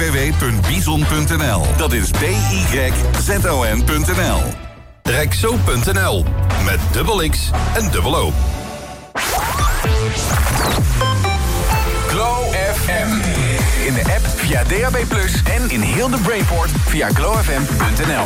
www.bizon.nl. Dat is BYZON.nl. Rexo.nl met dubbel X en dubbel O. Glow FM. In de app via DAB+ en in heel de Brainport via glowfm.nl.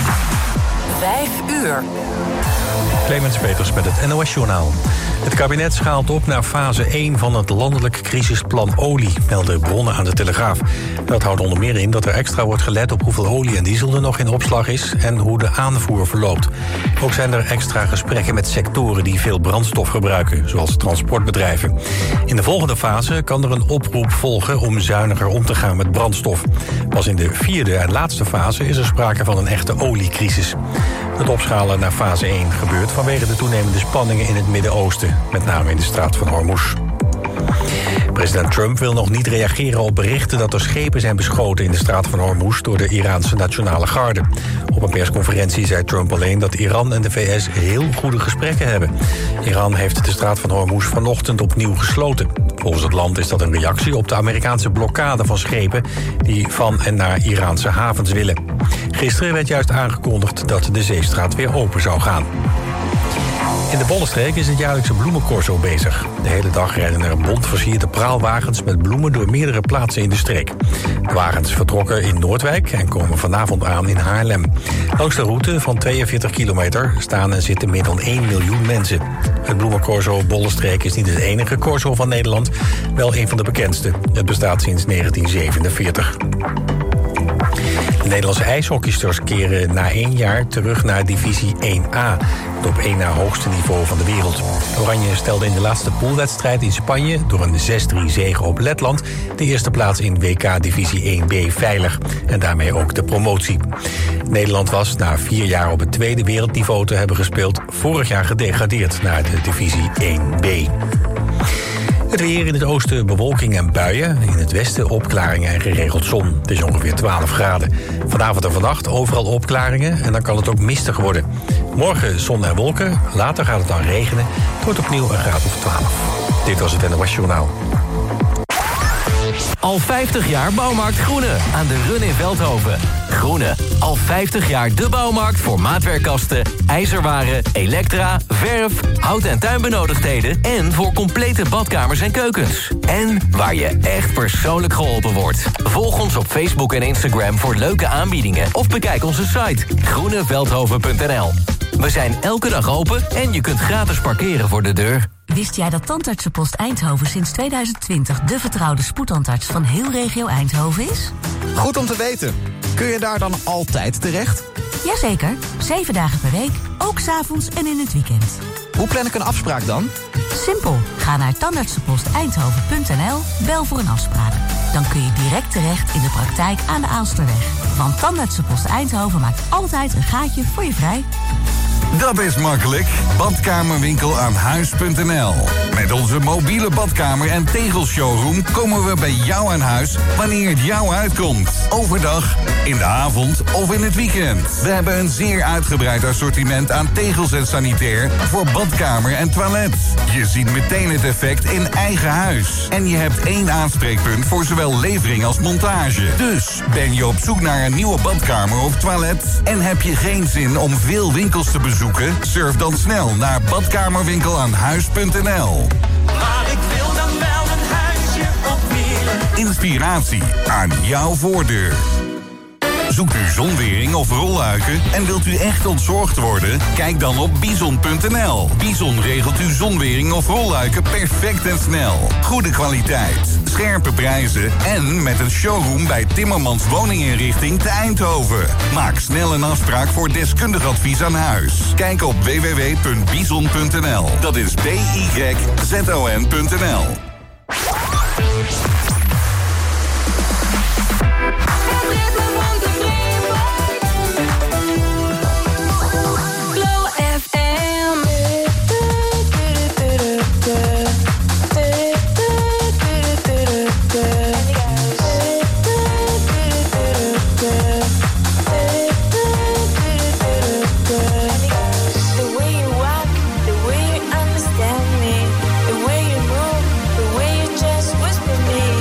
5 uur. Clemens Peters met het NOS-journaal. Het kabinet schaalt op naar fase 1 van het landelijk crisisplan olie, melden bronnen aan de Telegraaf. Dat houdt onder meer in dat er extra wordt gelet op hoeveel olie en diesel er nog in opslag is en hoe de aanvoer verloopt. Ook zijn er extra gesprekken met sectoren die veel brandstof gebruiken, zoals transportbedrijven. In de volgende fase kan er een oproep volgen om zuiniger om te gaan met brandstof. Pas in de 4e en laatste fase is er sprake van een echte oliecrisis. Het opschalen naar fase 1 gebeurt vanwege de toenemende spanningen in het Midden-Oosten, met name in de straat van Hormuz. President Trump wil nog niet reageren op berichten dat er schepen zijn beschoten in de straat van Hormuz door de Iraanse Nationale Garde. Op een persconferentie zei Trump alleen dat Iran en de VS heel goede gesprekken hebben. Iran heeft de straat van Hormuz vanochtend opnieuw gesloten. Volgens het land is dat een reactie op de Amerikaanse blokkade van schepen die van en naar Iraanse havens willen. Gisteren werd juist aangekondigd dat de zeestraat weer open zou gaan. In de Bollenstreek is het jaarlijkse bloemencorso bezig. De hele dag rijden er bont versierde praalwagens met bloemen door meerdere plaatsen in de streek. De wagens vertrokken in Noordwijk en komen vanavond aan in Haarlem. Langs de route van 42 kilometer staan en zitten meer dan 1 miljoen mensen. Het bloemencorso Bollenstreek is niet het enige corso van Nederland, wel een van de bekendste. Het bestaat sinds 1947. De Nederlandse ijshockeysters keren na 1 jaar terug naar divisie 1A. Het op 1 na hoogste niveau van de wereld. Oranje stelde in de laatste poolwedstrijd in Spanje door een 6-3 zege op Letland de eerste plaats in WK divisie 1B veilig. En daarmee ook de promotie. Nederland was na 4 jaar op het tweede wereldniveau te hebben gespeeld vorig jaar gedegradeerd naar de divisie 1B. Het weer in het oosten bewolking en buien. In het westen opklaringen en geregeld zon. Het is ongeveer 12 graden. Vanavond en vannacht overal opklaringen en dan kan het ook mistig worden. Morgen zon en wolken, later gaat het dan regenen. Het wordt opnieuw een graad of 12. Dit was het NOS Journaal. Al 50 jaar Bouwmarkt Groene aan de Run in Veldhoven. Groene, al 50 jaar de bouwmarkt voor maatwerkkasten, ijzerwaren, elektra, verf, hout- en tuinbenodigdheden en voor complete badkamers en keukens. En waar je echt persoonlijk geholpen wordt. Volg ons op Facebook en Instagram voor leuke aanbiedingen of bekijk onze site groeneveldhoven.nl. We zijn elke dag open en je kunt gratis parkeren voor de deur. Wist jij dat Tandartsenpost Eindhoven sinds 2020 de vertrouwde spoedtandarts van heel regio Eindhoven is? Goed om te weten. Kun je daar dan altijd terecht? Jazeker, 7 dagen per week, ook 's avonds en in het weekend. Hoe plan ik een afspraak dan? Simpel, ga naar tandartsenposteindhoven.nl, bel voor een afspraak. Dan kun je direct terecht in de praktijk aan de Aalsterweg. Want Tandartsenpost Eindhoven maakt altijd een gaatje voor je vrij. Dat is makkelijk. Badkamerwinkelaanhuis.nl. Met onze mobiele badkamer- en tegelshowroom komen we bij jou aan huis wanneer het jou uitkomt. Overdag, in de avond of in het weekend. We hebben een zeer uitgebreid assortiment aan tegels en sanitair voor badkamer en toilet. Je ziet meteen het effect in eigen huis. En je hebt 1 aanspreekpunt voor zowel levering als montage. Dus ben je op zoek naar een nieuwe badkamer of toilet en heb je geen zin om veel winkels te bezoeken? Surf dan snel naar badkamerwinkelaanhuis.nl. Maar ik wil dan wel een huisje op wielen. Inspiratie aan jouw voordeur. Zoekt u zonwering of rolluiken en wilt u echt ontzorgd worden? Kijk dan op Bizon.nl. Bizon regelt uw zonwering of rolluiken perfect en snel. Goede kwaliteit, scherpe prijzen en met een showroom bij Timmermans Woninginrichting te Eindhoven. Maak snel een afspraak voor deskundig advies aan huis. Kijk op www.bizon.nl. Dat is BYZON.nl. The way you understand me, the way you move, the way you just whisper me.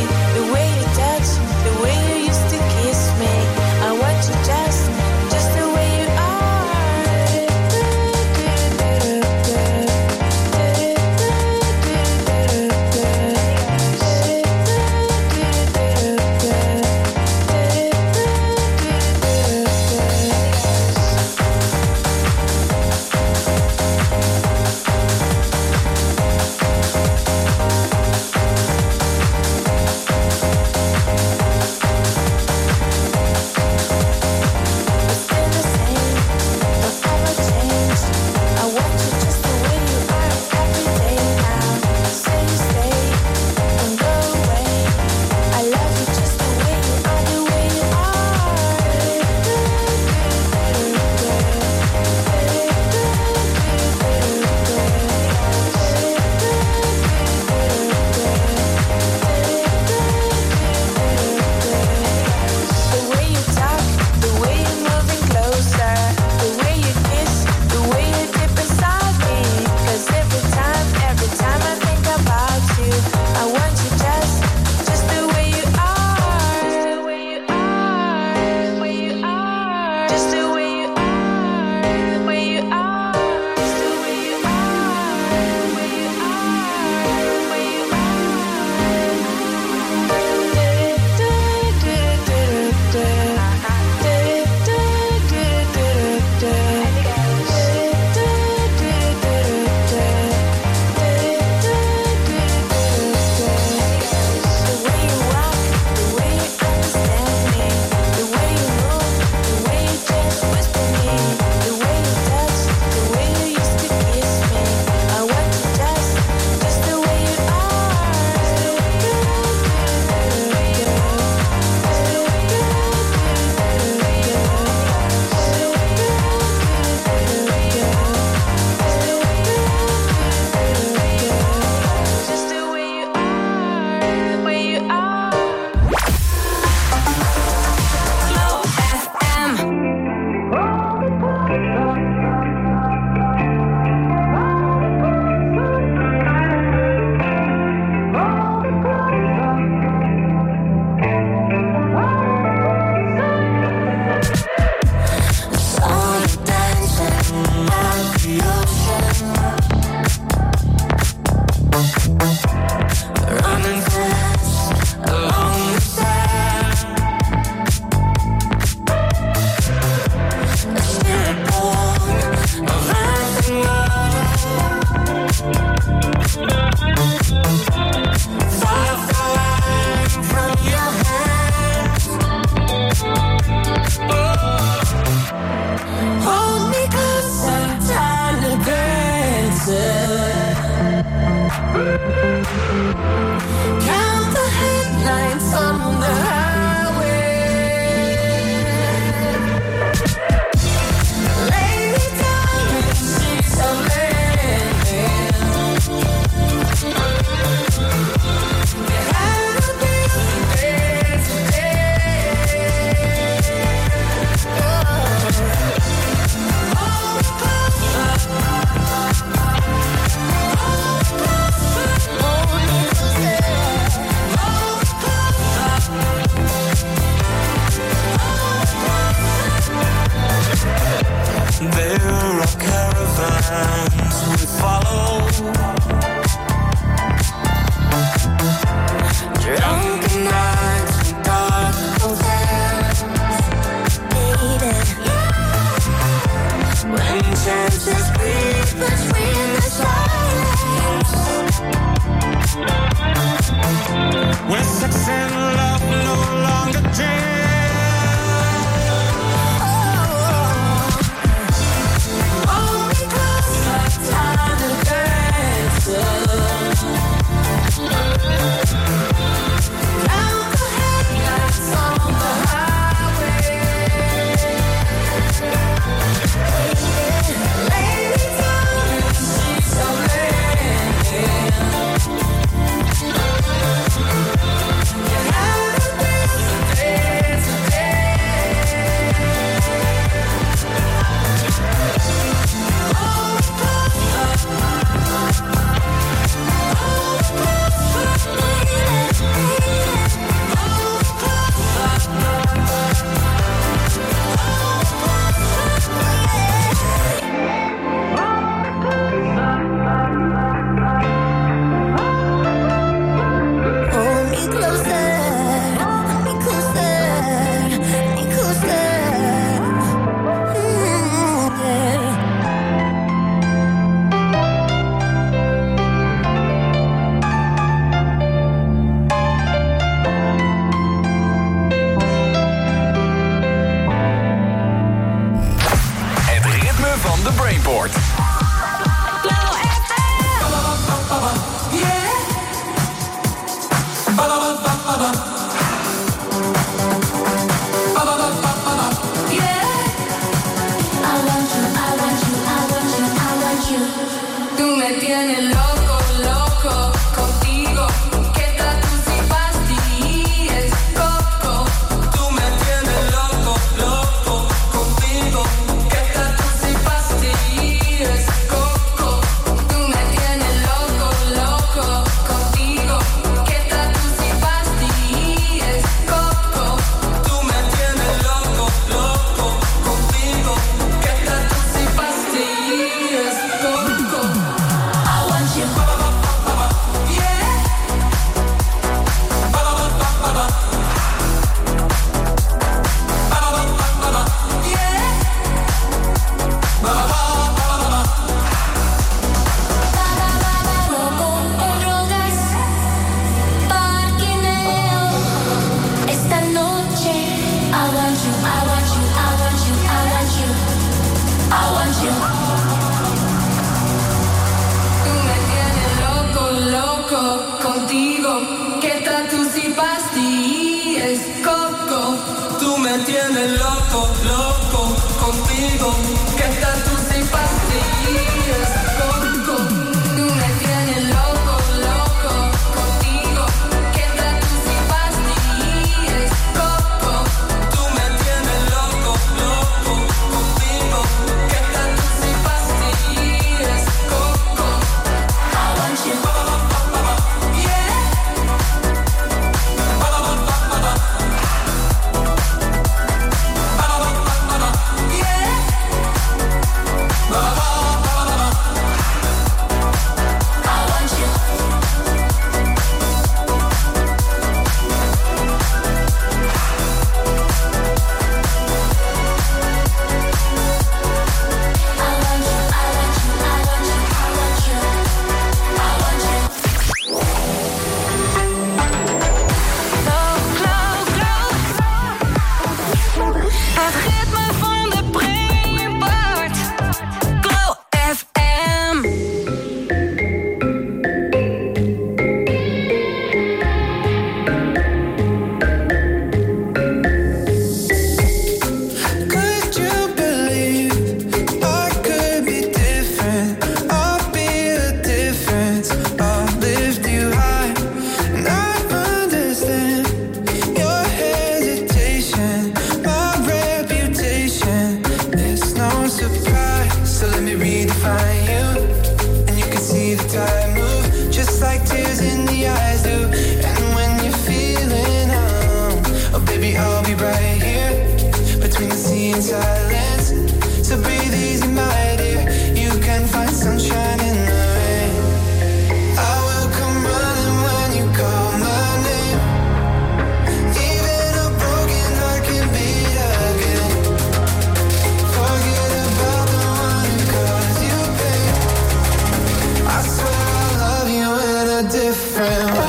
Brainport. Tú me tienes loco, loco contigo. Que tatu si pastillas, coco. Tú me tienes loco, loco contigo. Que tatu si pastillas, coco. Tú me tienes loco, loco contigo. Que tatu si pastillas, coco. Tú me tienes loco, loco contigo. Que tatu si pastillas, coco. I want you. Esta noche I want you, I want you, I want you, I want you, I want you. Tú me tienes loco, loco contigo. Que tatu si pastillas, coco. Tú me tienes loco, loco contigo. Que tatu si pastillas, coco. Tú me tienes loco, loco contigo. Que tatu si pastillas, coco. Tú me tienes loco, loco contigo. Que tatu si pastillas, coco. I want you. Het ritme van de Brainport. Glow FM. Could you believe I could be different? I'll be a difference. I'll lift you high, and I understand your hesitation, my reputation. It's no surprise, so let me redefine you, and you can see the tide move, just like tears in the eyes do. And when you're feeling oh baby, I'll be right here between the sea and silence. So breathe easy, my dear. You can find sunshine in the rain. I will come running when you call my name. Even a broken heart can beat again. Forget about the one who caused you pain. I swear I love you in a different way.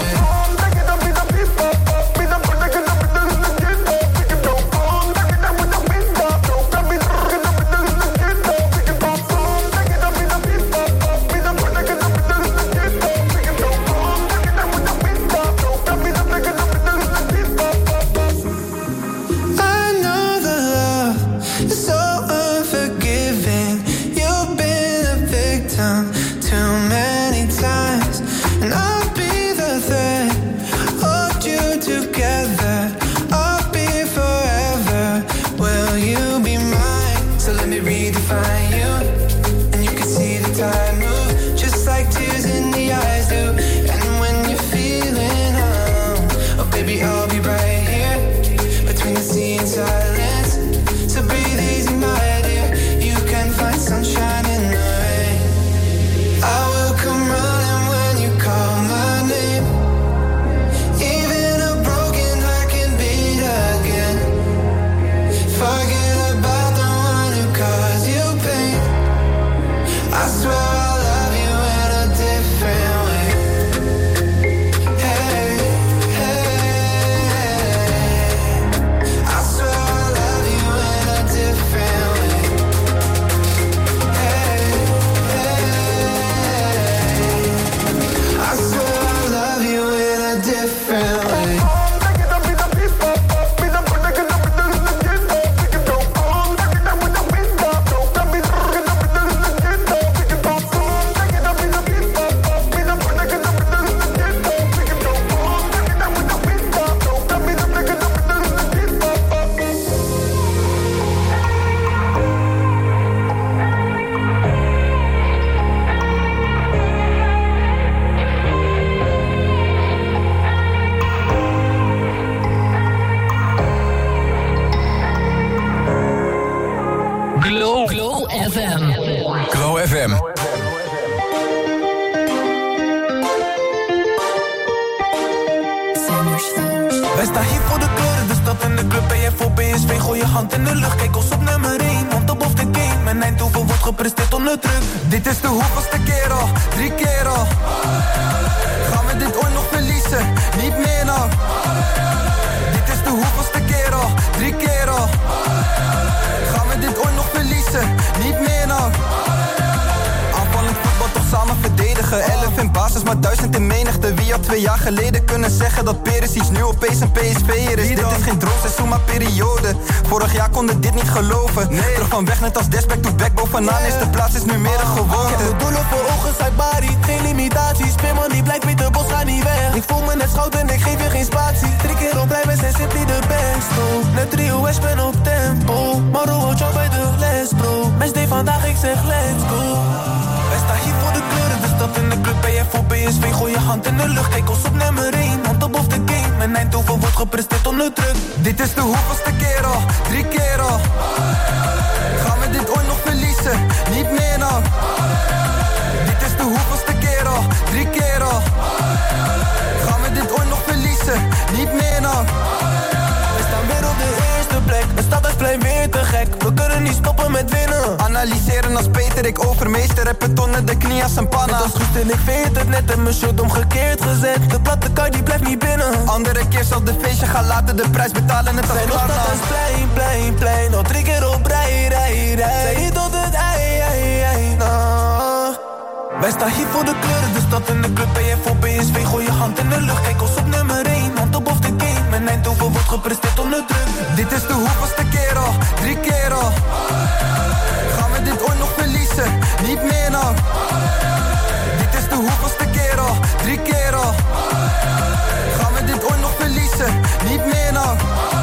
PSV, gooi je hand in de lucht. Kijk ons op nummer 1, want top of the game. Mijn Eindhoven wordt gepresteerd onder druk. Dit is de hoeveelste keer al, 3 keer al. Gaan we dit ooit nog verliezen? Niet meer nou. Dit is de hoeveelste keer al, 3 keer al. Gaan we dit ooit nog verliezen? Niet meer nou. Aanvallend voetbal toch samen verdedigen. 11 in basis, maar 1000 in menigte. Wie had 2 jaar geleden kunnen zeggen dat Perisic nu opeens een PSV'er is? Dit is geen droomseizoen, maar periode. Vorig jaar konden dit niet geloven. Nee. Terug van weg net als Desback to back. Bovenaan is de plaats is nu meer een gewoonte. Ik heb doelen voor ogen, Saibari. Geen limitaties, Speelman die blijft met de bos, ga niet weg. Ik voel me net schout en ik geef je geen spatie. 3 keer op rij, we zijn simply de best, bro. Net trio, ik ben op tempo. Maro, jou bij de les, bro. Matchday vandaag, ik zeg let's go. Wij staan hier voor de kleuren, de stad in de club. Ben jij voor PSV, gooi je hand in de lucht. Kijk ons op nummer 1, want top of the game. Mijn Eindhoven wordt gepresteerd onder druk. Dit is de hoeveelste keer al, 3 keer al. Gaan we dit ooit nog verliezen? Niet meer nou. Dit is de hoeveelste keer al, 3 keer al. Gaan we dit ooit nog verliezen? Niet meer nou. We staan weer op de eerste plek. Het staat als plein weer te gek. We kunnen niet stoppen met winnen. Analyseren als Peter, ik overmeester. Heb het onder de knie als een panna. Het was goed en ik weet het net en mijn shirt omgekeerd gezet. De platte kar die blijft niet binnen. Andere keer zal de feestje gaan laten de prijs betalen net als Klarna. Zijn nog staat als plein. Al 3 keer op rij. Zij hier tot het ei. Wij staan hier voor de kleuren, de stad in de club. Ben jij voor PSV, gooi je hand in de lucht. Kijk ons op nummer 1, want top of the game. Mijn Eindhoven wordt gepresteerd onder druk. Dit is de hoeveelste keer al, 3 keer al. Gaan we dit ooit nog verliezen? Niet meer nou. Dit is de hoeveelste keer al, 3 keer al. Gaan we dit ooit nog verliezen? Niet meer nou.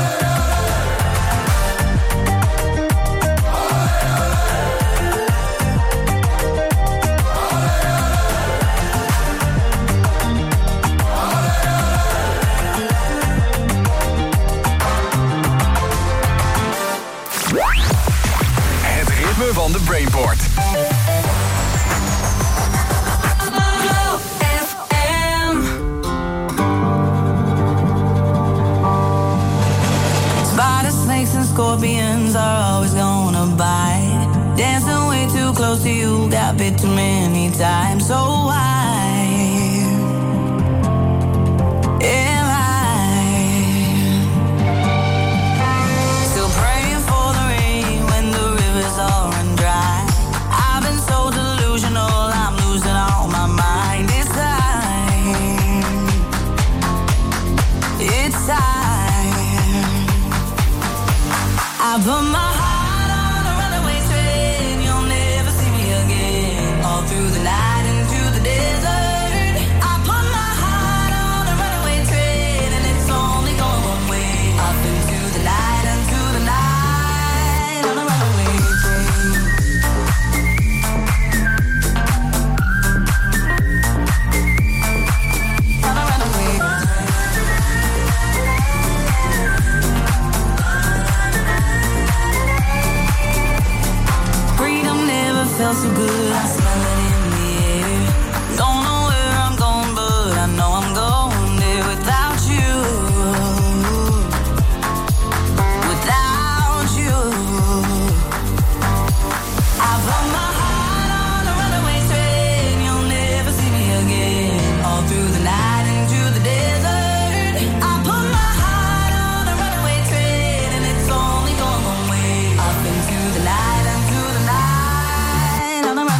Van de Brainport. Spiders, snakes and scorpions are always gonna bite. Dancing way too close to you, got bit too many times. So why am I still praying for the rain when the rivers all run dry? I've been so delusional, I'm losing all my mind. It's time. It's time. I put my heart on a runaway train. You'll never see me again. All through the night into the desert. I put my heart on a runaway train, and it's only going one way. Up into the night, into the night, on a runaway train. On a runaway train. Freedom never felt so good. I smell it in the air. Don't know where I'm going, but I know I'm going there without you. Without you. I put my heart on a runaway train. You'll never see me again. All through the night into the desert. I put my heart on a runaway train, and it's only going one way. Up into the night, into the night, on a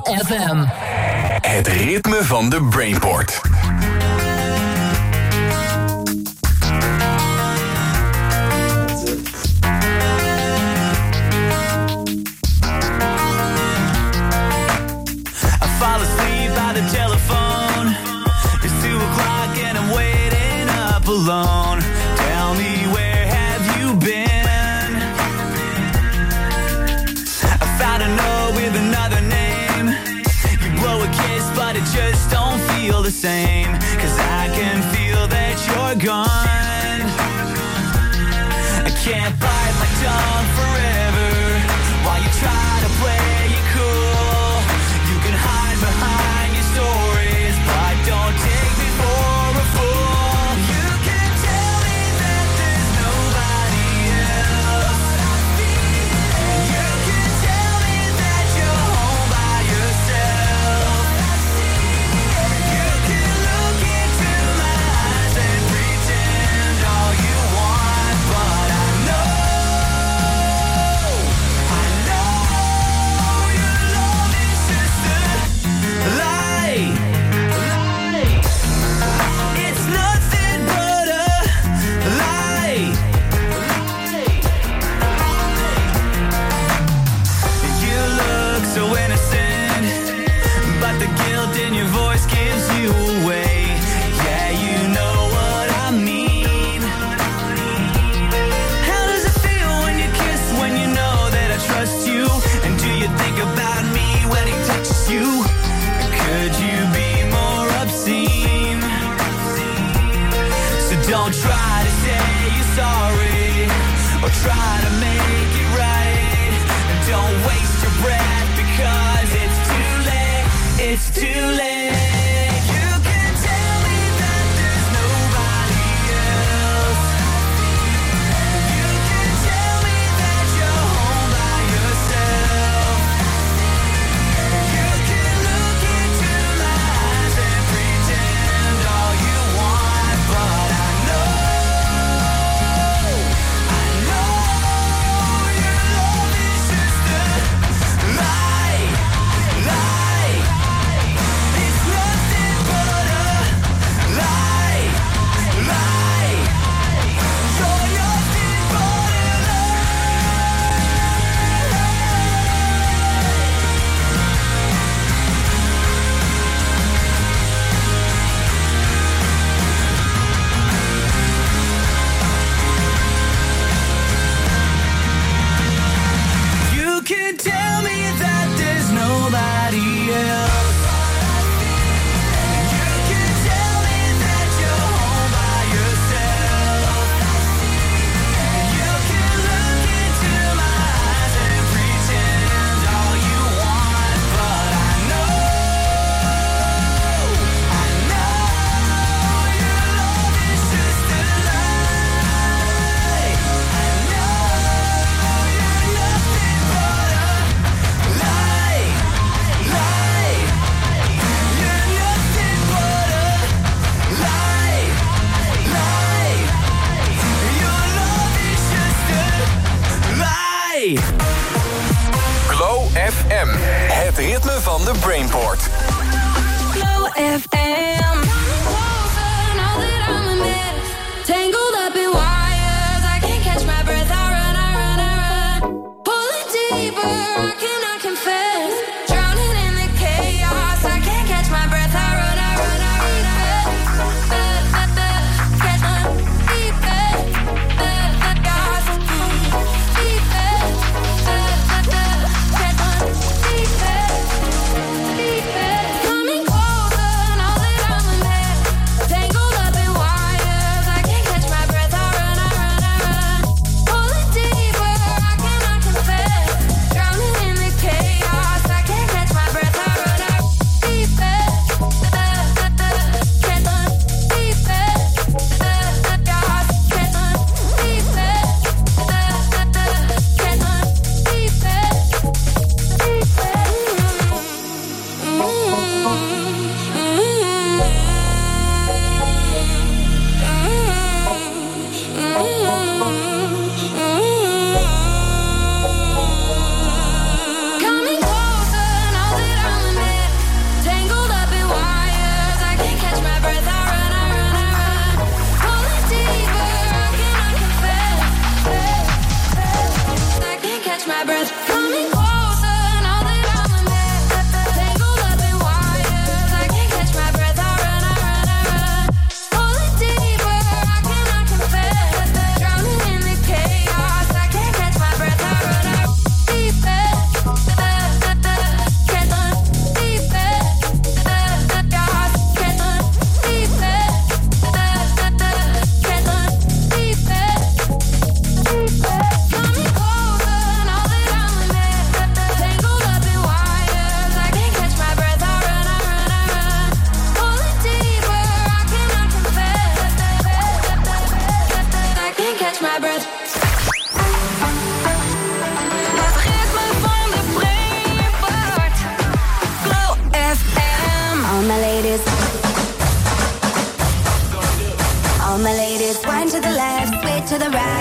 FM. Het ritme van de Brainport. Alone. Tell me, where have you been? I found a note with another name. You blow a kiss, but it just don't feel the same. 'Cause I can feel that you're gone. I can't bite my tongue forever while you try to play it cool. You can hide behind your stories, but don't take me for a fool. Don't try to say you're sorry or try to make it right. Don't waste your breath because it's too late. It's too late. You can tell me that there's nobody else. You can tell me that you're home by yourself. You can look into my eyes and pretend all you want, but I know your love is just a lie, lie. It's nothing but a lie, lie. You're nothing but a You can tell me that there's nobody else. You can tell me that you're home by yourself. You can look into my eyes and pretend all you want, but I know your love is just a lie. I know you're nothing but a lie, lie. You're nothing but a lie, lie. Your love is just a lie. Glow FM. Het ritme van de Brainport. Glow FM. Now that I'm a mess, tangled up in wires, I can't catch my breath. I run, I run, I run. Pulling deeper, I cannot confess. Drowning in the chaos, I can't catch my breath. I run, I run, I run, I run. Catch my deeper, chaos, deeper, catch my deeper. Coming closer, now that I'm a mess.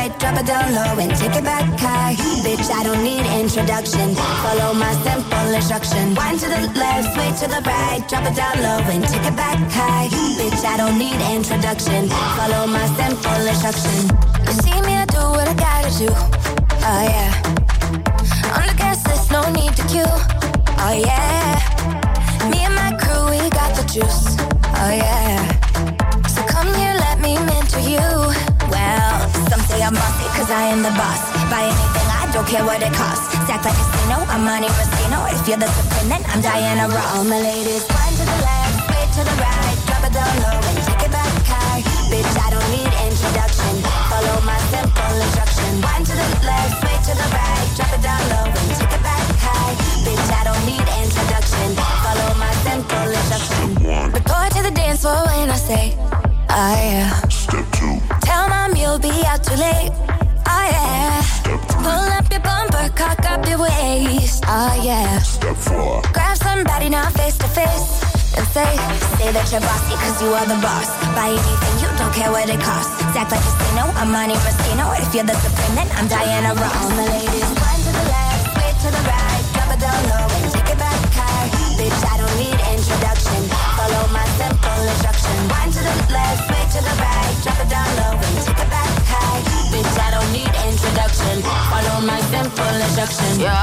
right, drop it down low and take it back high. Bitch, I don't need introduction. Follow my simple instruction. Wind to the left, sway to the right, drop it down low and take it back high. Bitch, I don't need introduction. Follow my simple instruction. You see me, I do what I gotta do. Oh yeah. On the gas list, no need to queue. Oh yeah. Me and my crew, we got the juice. Oh yeah. So come here, let me mentor you. Well, some say I'm bossy, cause I am the boss. Buy anything, I don't care what it costs. Stack like a casino, I'm Monte Rustino. If you're the supreme, then I'm Diana Ross. All my ladies, wind to the left, sway to the right, drop it down low and take it back high. Bitch, I don't need introduction. Follow my simple instruction. Wind to the left, sway to the right, drop it down low and take it back high. Bitch, I don't need introduction. Follow my simple instruction. Report to the dance floor when I say, oh yeah. Step 2. Tell mom you'll be out too late. Oh yeah. Step 3. Pull up your bumper, cock up your waist. Oh yeah. Step 4. Grab somebody now face to face and say that you're bossy cause you are the boss. Buy anything, you don't care what it costs. Act like a casino, I'm Monte Rustino. If you're the supreme, then I'm Diana Ross. All my ladies, wind to the left, sway to the right, drop it down low and take it back high. Bitch, I don't need introduction. Follow my simple instruction. Wind to the left, sway to the right, drop it down low and take it back high. Bitch, I don't need introduction. Follow my simple instruction. Yo,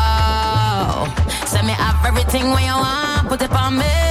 send me up everything when you want, put it on me.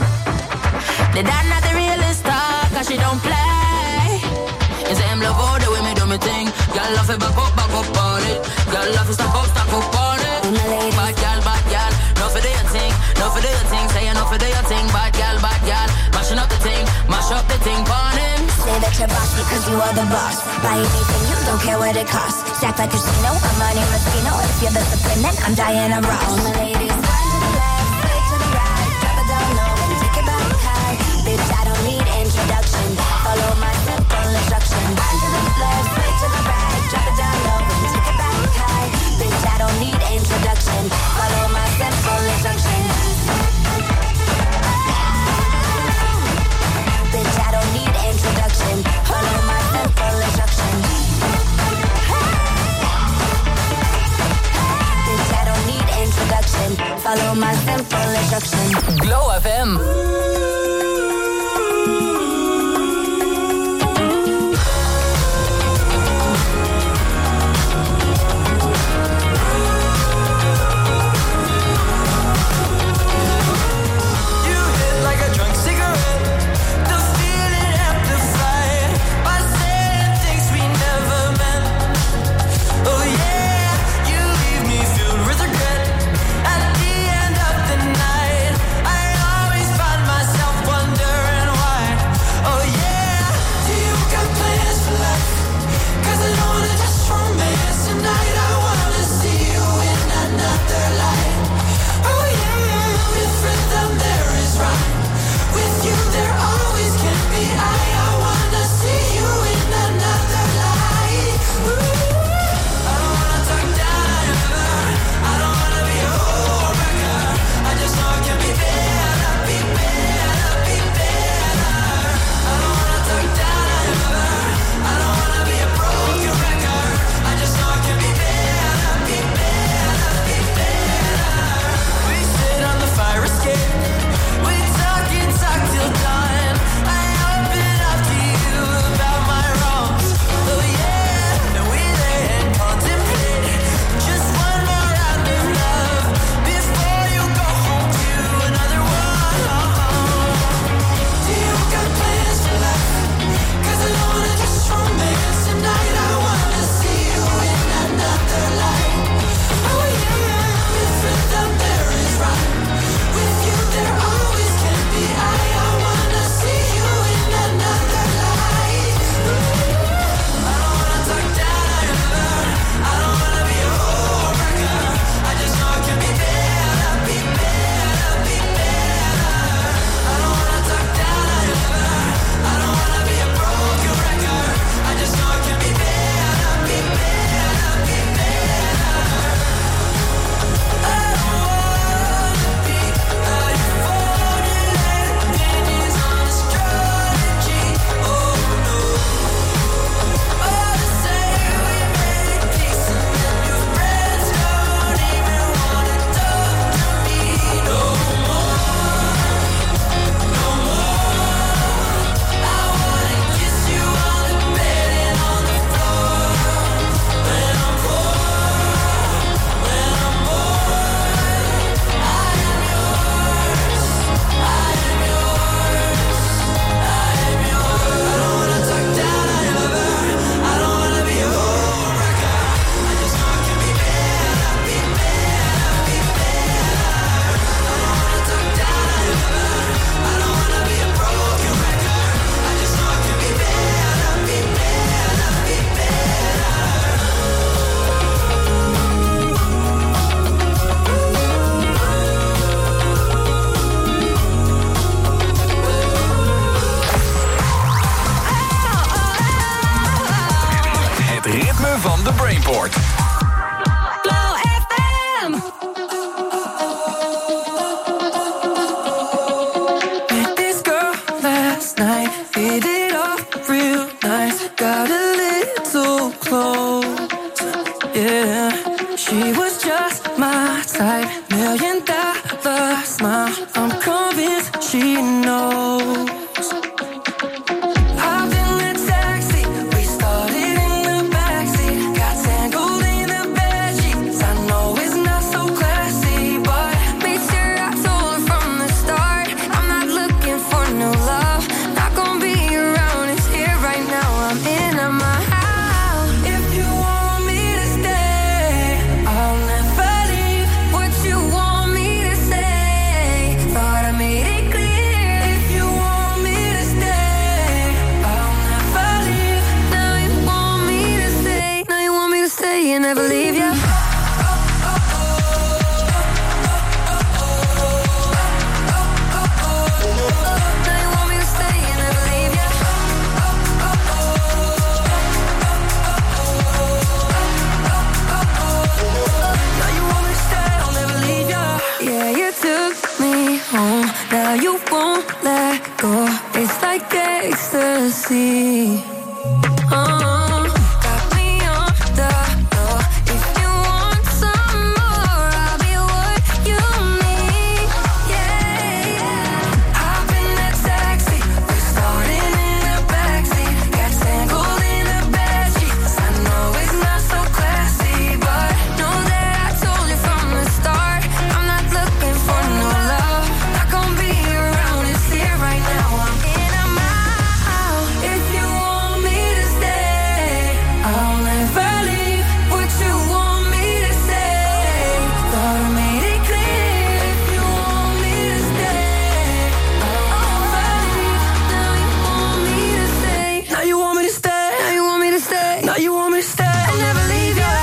The dad not the realest star, cause she don't play. You say I'm love all the way me do me thing. Y'all love it back up on it. Y'all love it stack up on it. Bad y'all, no for do your thing. No for do your thing, say you no for do your thing. Bad y'all, mashing up the thing. Mash up the thing, on him. Say that you're bossy cause you are the boss. Buy anything, you don't care what it costs. Stack like a casino, I'm Monte Rustino. If you're the supreme, then I'm Diana Ross. All my ladies, wind to the left, sway to the right, drop it down low and take it back high. Bitch, I don't need introduction. Follow my simple instruction. Wind to the left, sway to the right, drop it down low and take it back high. Bitch, I don't need introduction. Follow my simple instruction. Bitch, I don't need introduction. Follow my simple instruction. Bitch, I don't need introduction. Follow my simple instruction. Glow FM. At the end of the night, I always find myself Brainport. Glow FM. Met this girl last night, hit it off real nice. Got a little close, yeah. She was just my type, $1 million smile. I'm convinced she knows. Hopped in the taxi, we started in the backseat. Got tangled in the bedsheets. I know it's not so classy, but made sure I told her from the start, I'm not looking for no love. Not gonna be around, it's here right now. I'm in my house. If you want me to stay, I'll never leave. What you want me to say, thought I made it clear. If you want me to stay, I'll never leave. Now you want me to stay. Now you want me to stay and never leave you. Now you want me to stay and never leave you. Now you want me to stay, I'll never leave you. Yeah, you took me home. Now you won't let go. It's like ecstasy. Got me on the floor. If you want some more, I'll be what you need. Yeah, yeah. Hop in that taxi, we're starting in the backseat. Got tangled in the bedsheets. I know it's not so classy, but know that I told you from the start, I'm not looking for no love. Not gonna be around, it's here right now. I'm in my house. If you want me to stay, I'll never leave. What you want me to say, thought I made it clear. If you want me to stay, I'll never leave. Now you want me to stay. Now you want me to stay. Now you want me to stay. Now you want me to stay. I'll never leave you.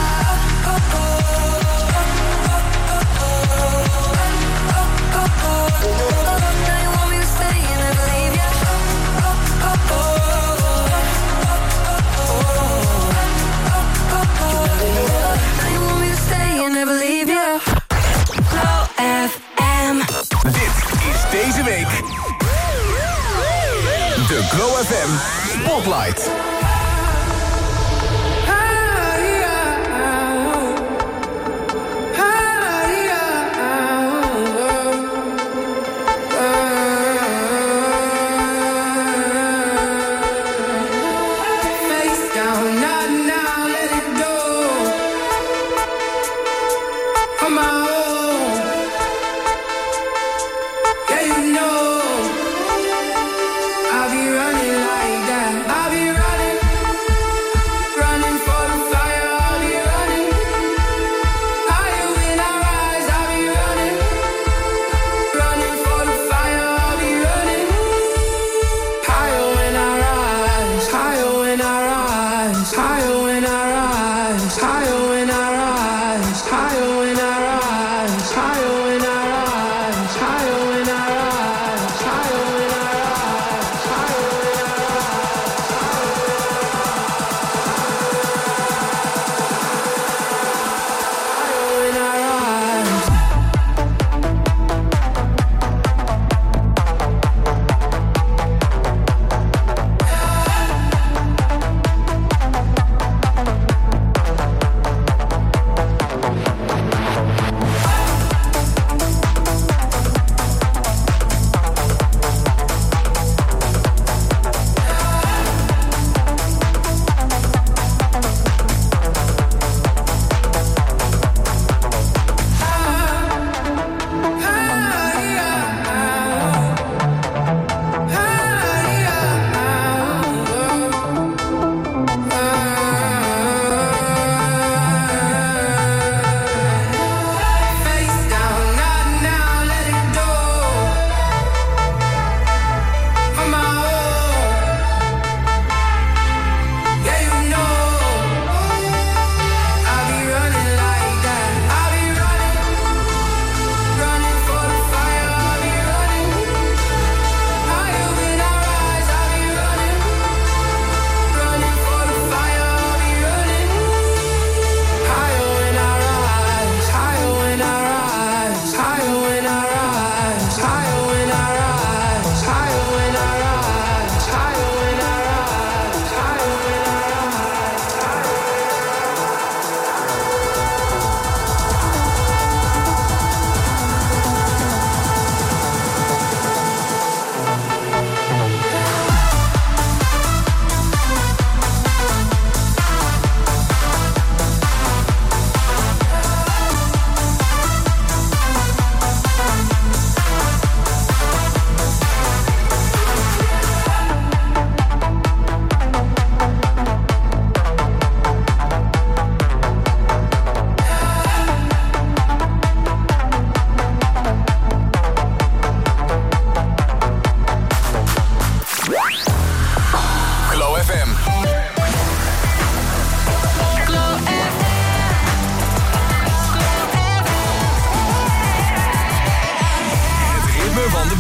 Now you want me to stay and never leave you. Now you want me to stay and never leave you. Glow FM. Dit is deze week de Glow FM Spotlight. Face down, not now, let it go. On my own. Yeah, you know I'll be running like that. I'll be running.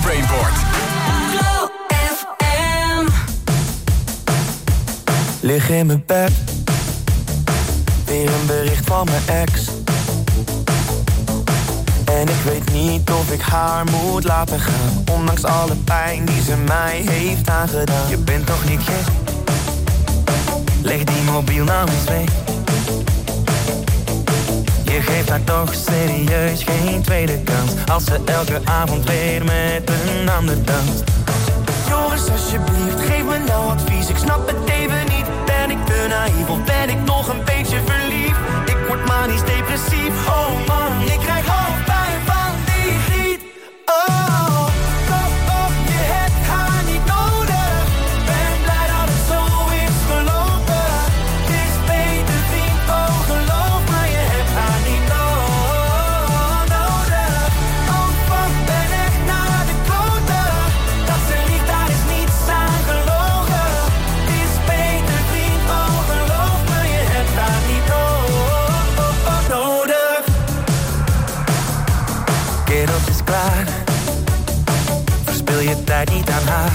Brainport. Glow FM. Lig in mijn bed, weer een bericht van mijn ex. En ik weet niet of ik haar moet laten gaan, ondanks alle pijn die ze mij heeft aangedaan. Je bent toch niet gek? Leg die mobiel nou eens weg. Je geeft haar toch serieus geen tweede kans, als ze elke avond weer met een ander danst. Joris, alsjeblieft, geef me nou advies. Ik snap het even niet. Ben ik te naïef of ben ik nog een beetje verliefd? Ik word manisch depressief. Oh man, ik krijg hoofdpijn van die griet. Oh, kop op, je hebt haar niet nodig. Ben blij dat het zo is gelopen. Het is beter vriend, oh geloof me, je hebt haar niet nodig. Oh fuck, ben echt naar de kloten. Dat ze lief, daar is niets aan gelogen. Het is beter vriend, oh geloof me, je hebt haar niet nodig. Kerels is klaar, verspil je tijd niet aan haar.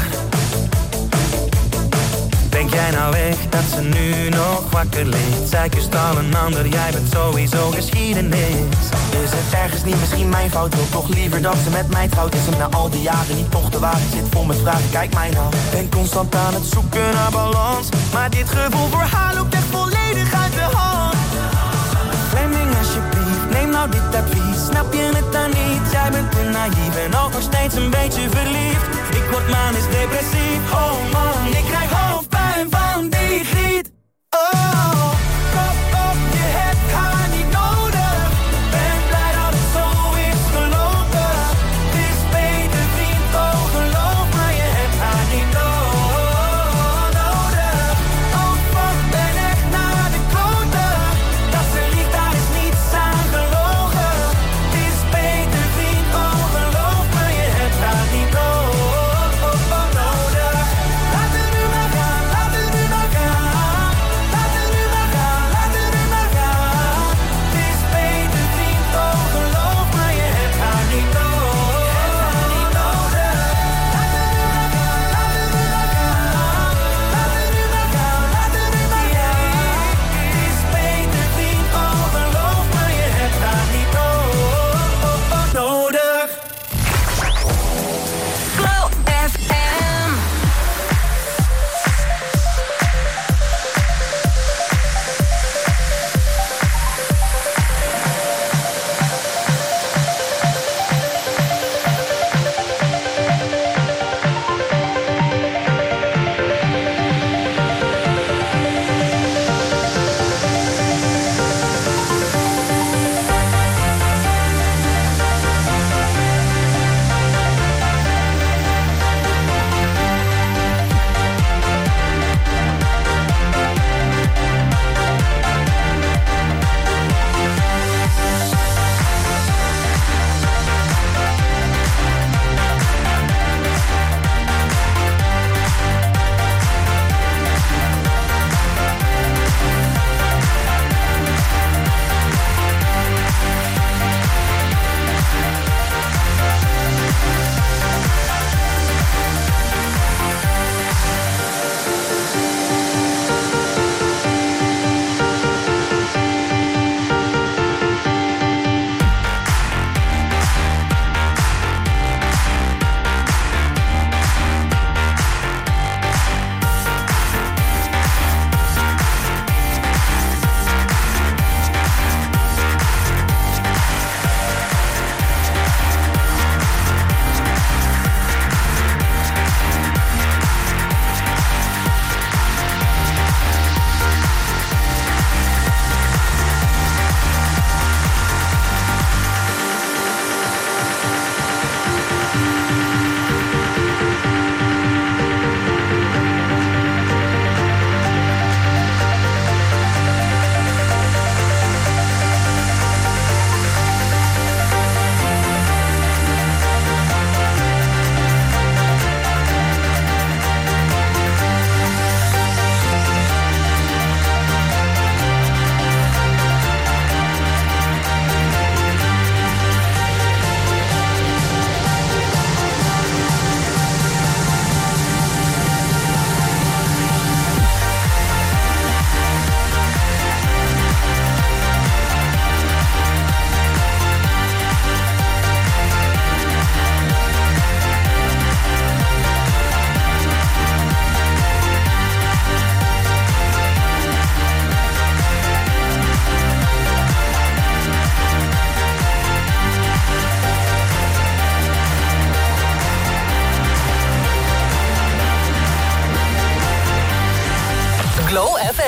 Denk jij nou echt dat ze nu nog wakker ligt? Zij kust al een ander, jij bent sowieso geschiedenis. Is het ergens niet misschien mijn fout? Wil toch liever dat ze met mij trouwt? Is hem na al die jaren niet toch te wagen? Zit vol met vragen, kijk mij nou. Ben constant aan het zoeken naar balans, maar dit gevoel voor haar loopt echt volledig uit de hand. Fleming alsjeblieft, neem nou dit advies. Snap je het dan niet? Jij bent te naïef en ook nog steeds een beetje verliefd. Ik word manisch depressief. Oh man, ik krijg hoofdpijn van die griet. Oh, kop op, je hebt haar niet nodig. Ben blij dat het zo is gelopen. Het is beter vriend, oh geloof me, je hebt haar niet nodig. Oh fuck, ben echt naar de kloten. Dat ze lief, daar is niets aan gelogen. Het is beter vriend, oh geloof me, je hebt haar niet nodig. Laat het nu maar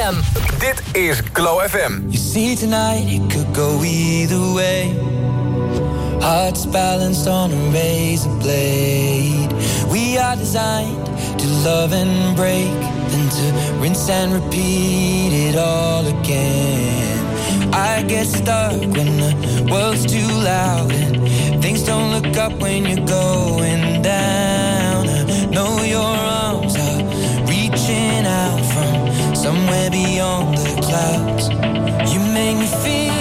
FM. Dit is Glow FM. You see tonight it could go either way. Hearts balanced on a razor blade. We are designed to love and break, then to rinse and repeat it all again. I get stuck when the world's too loud and things don't look up when you're going down. I know your arms are reaching out from somewhere beyond the clouds. You make me feel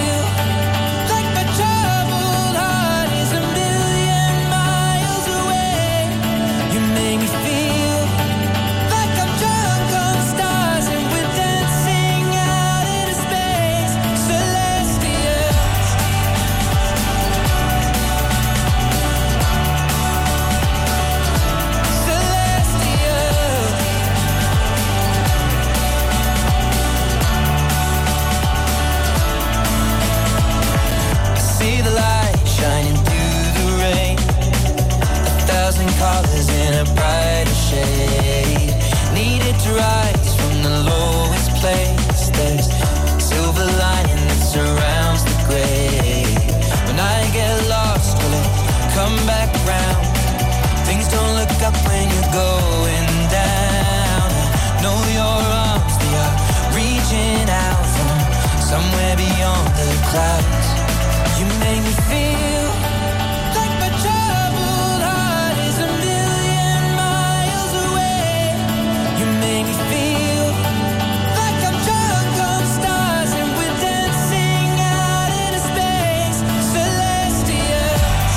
colors in a brighter shade. Needed to rise from the lowest place. There's silver lining that surrounds the gray. When I get lost, will it come back round? Things don't look up when you're going down. I know your arms, they are reaching out from somewhere beyond the clouds. You make me feel like my troubled heart is a million miles away. You make me feel like I'm drunk on stars and we're dancing out into space. Celestial.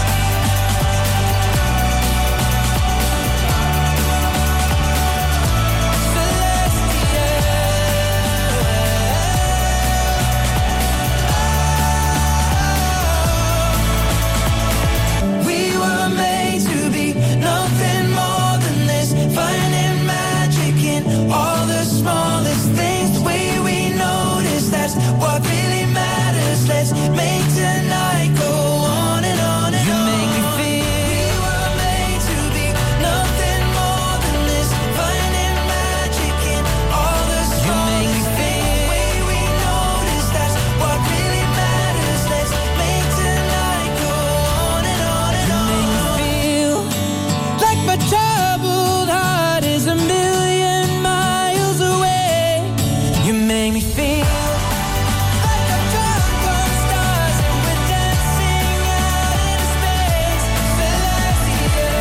We were made to be nothing more than this, finding magic in all the smallest things. The way we notice, that's what really matters. Let's make tonight go on and on and on. You make me feel we were made to be nothing more than this, finding magic in all the smallest things. The way we notice, that's what really matters. Let's make tonight go on and on and on. You make me feel like my troubled heart is a million miles away. You make me feel like I'm drunk on stars and we're dancing out into space. Celestial.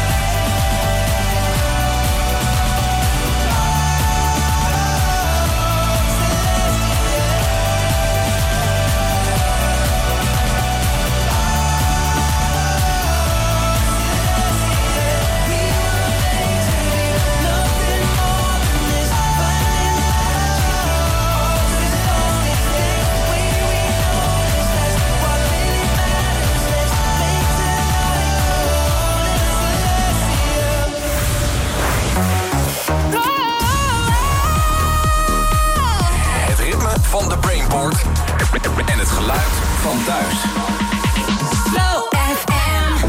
Het ritme van de Brainport en het geluid van thuis. Flow FM.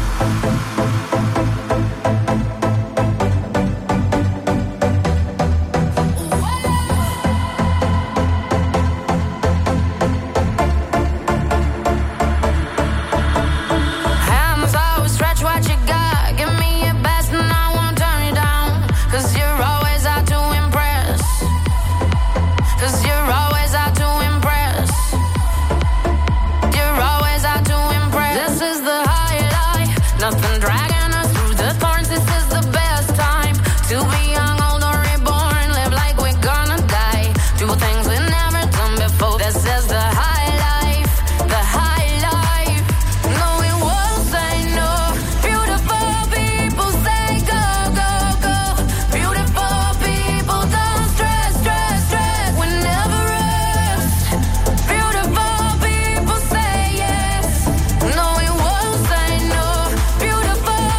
Hands always stretch what you got. Give me your best and I won't turn you down. 'Cause you're always out to impress. 'Cause you're always out to impress. You're always out to impress. This is the high life. Nothing dragging us through the thorns. This is the best time to be young, old, or reborn. Live like we're gonna die. Do things we've never done before. This is the high life. The high life. No, we won't say no. Beautiful people say go, go, go. Beautiful people don't stress, stress, stress. We never rest. Beautiful people say yes. No, we won't say no. Beautiful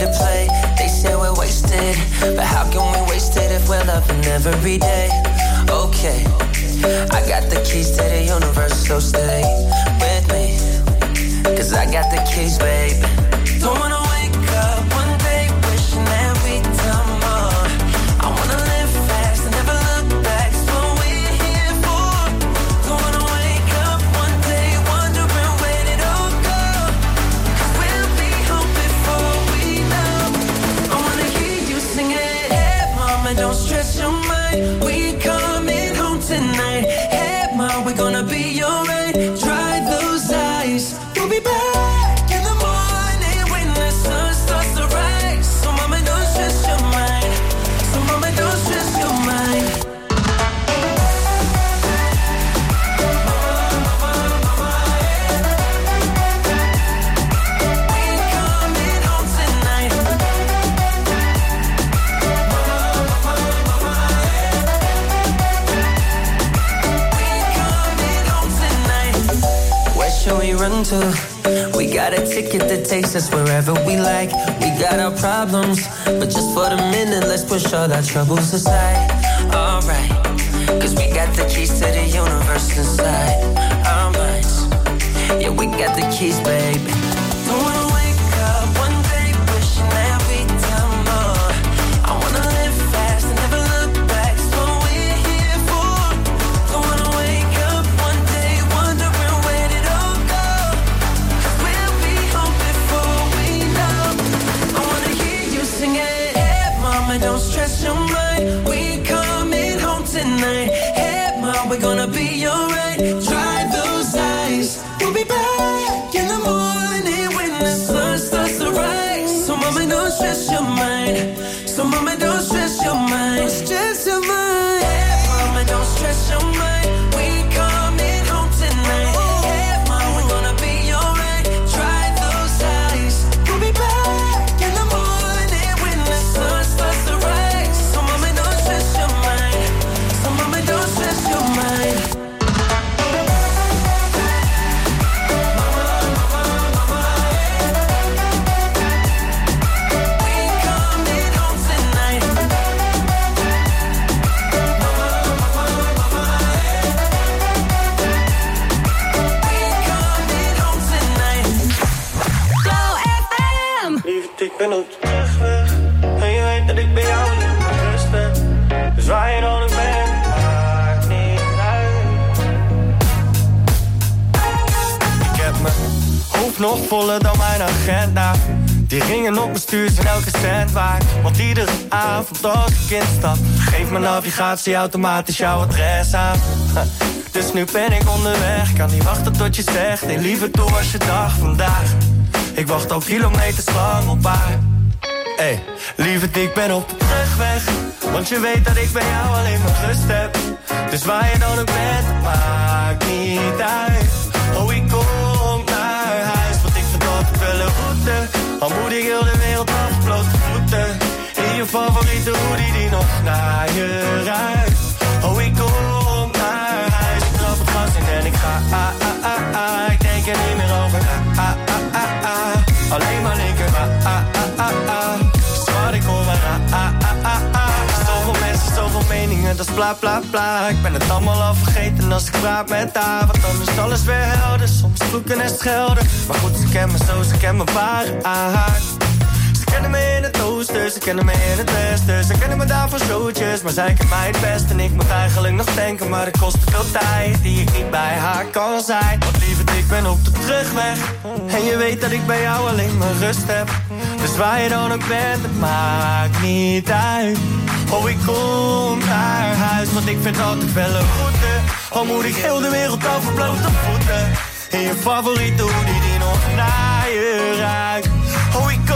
to play. They say we're wasted, but how can we waste it if we're loving every day? Okay, I got the keys to the universe, so stay with me, 'cause I got the keys, babe. Don't wanna wake up one day wishing that we'd done more. I wanna live fast and never look back, it's what we're here for. Don't wanna wake up one day wondering where it all go, 'cause we'll be home before we know. I wanna hear you sing it. Hey mama, don't stress your mind, we coming home tonight. Hey mom, we're gonna be alright. Dry those eyes, we'll be back in the morning when the sun starts to rise. So mama, don't stress your mind. So mama, don't stress your mind. Should we run to? We got a ticket that takes us wherever we like. We got our problems, but just for the minute, let's push all our troubles aside. Alright, 'cause we got the keys to the universe inside our minds. Yeah, we got the keys, baby. Don't wanna wake up one day wishing that we'd done more. I wanna live fast and never look back, it's what we're here for. Don't wanna wake up one day wondering where did all go, 'cause we'll be home before we know. I wanna hear you sing it. Hey mama, don't stress your mind, we coming home tonight. Hey mom, we're gonna be alright. Dry those eyes, we'll be back in the morning when the sun starts to rise. So mama, don't stress your mind. So mama, don't stress your mind. Don't stress your mind. Hey mama, don't stress your mind, we coming home tonight. Hey mom, we're gonna be alright. Dry those eyes, we'll be back in the morning when the sun starts to rise. So mama, don't stress your mind. So mama, don't stress your mind. Ik ben op de terugweg en je weet dat ik bij jou in mijn rust ben. Dus waar je dan ook bent, maakt niet uit. Ik heb mijn hoofd nog voller dan mijn agenda. Die ringen op mijn stuur zijn elke cent waard. Want iedere avond als ik instap, geeft mijn navigatie automatisch jouw adres aan. Dus nu ben ik onderweg, kan niet wachten tot je zegt. Nee, liever toe als je dag vandaag. Ik wacht al kilometers lang op haar. Hey, lieverd, ik ben op de terugweg. Want je weet dat ik bij jou alleen maar rust heb. Dus waar je dan ook bent, maakt niet uit. Oh, ik kom naar huis, want ik vind dat ik wel een route. Al moet ik heel de wereld af, blote voeten. In je favoriete hoodie die nog naar je ruikt. Oh, ik kom naar huis, ik trap het gas in en ik ga. Ik denk er niet meer over. Alleen maar linker. Zwart, ik hoor maar. Zoveel mensen, zoveel meningen, dat is bla bla bla. Ik ben het allemaal al vergeten als ik praat met haar. Want dan is alles weer helder, soms vloeken en schelden. Maar goed, ze kennen me zo, ze kennen me ware aard. Ze kennen me in het oosten, ze kennen me in het westen. Ze kennen me daar voor showtjes, maar zij kent mij het best. En ik moet eigenlijk nog denken, maar het kost te veel tijd die ik niet bij haar kan zijn. Want lieverd, ik ben op de terugweg en je weet dat ik bij jou alleen maar rust heb. Dus waar je dan ook bent, het maakt niet uit. Oh, ik kom naar huis, want ik vind altijd wel een route. Al moet ik heel de wereld over blote voeten. In je favoriete hoodie die nog naar je ruikt. Oh, ik